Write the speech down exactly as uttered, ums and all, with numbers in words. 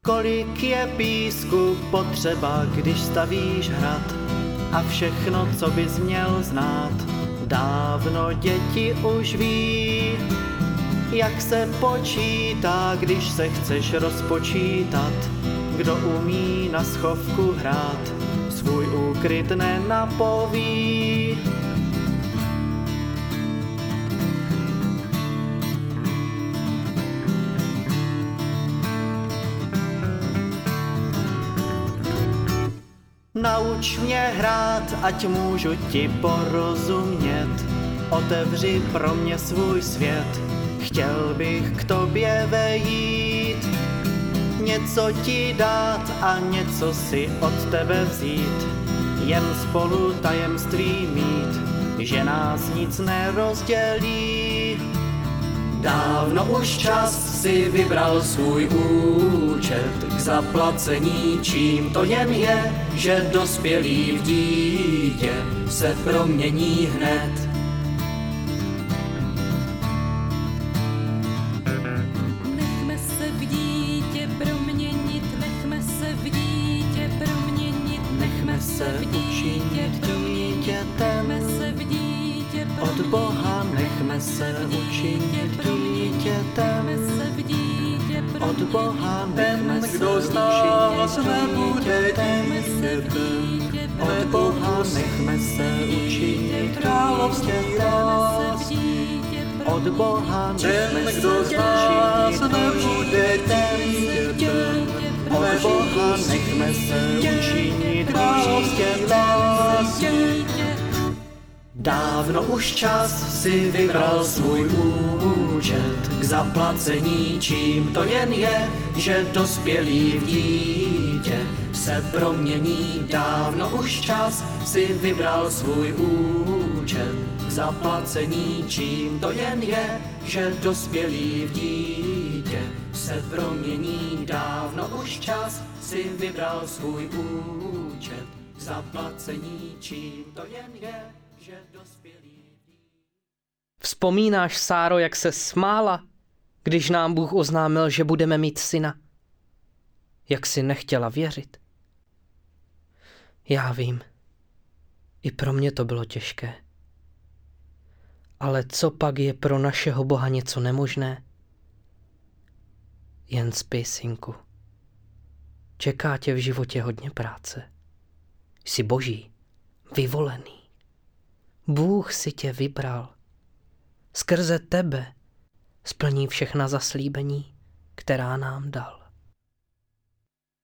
Kolik je písku potřeba, když stavíš hrad, a všechno, co bys měl znát, dávno děti už ví. Jak se počítá, když se chceš rozpočítat, kdo umí na schovku hrát, svůj úkryt nenapoví. Nauč mě hrát, ať můžu ti porozumět, otevři pro mě svůj svět, chtěl bych k tobě vejít, něco ti dát a něco si od tebe vzít, jen spolu tajemství mít, že nás nic nerozdělí. Dávno už čas si vybral svůj účet k zaplacení, čím to jen je, že dospělý v dítě se promění hned. Nechme se v dítě proměnit, nechme se v dítě proměnit, nechme se v dítě proměnit, nechme se v dítě Od Boha nechme se učinit dítětem, od Boha nechme se kdo z nás nebude dítětem, od Boha nechme se učinit dítětem, od Boha nechme se kdo z nás nebude dítětem, od Boha nechme se učinit dítětem. Dávno už čas si vybral svůj účet k zaplacení, čím to jen je, že dospělý v dítě se promění. Dávno už čas si vybral svůj účet k zaplacení, čím to jen je, že dospělý v dítě se promění. Dávno už čas si vybral svůj účet k zaplacení, čím to jen je, že dospělý. Vzpomínáš, Sáro, jak se smála, když nám Bůh oznámil, že budeme mít syna? Jak si nechtěla věřit? Já vím, i pro mě to bylo těžké. Ale co pak je pro našeho Boha něco nemožné? Jen spí, synku. Čeká tě v životě hodně práce. Jsi boží, vyvolený. Bůh si tě vybral. Skrze tebe splní všechna zaslíbení, která nám dal.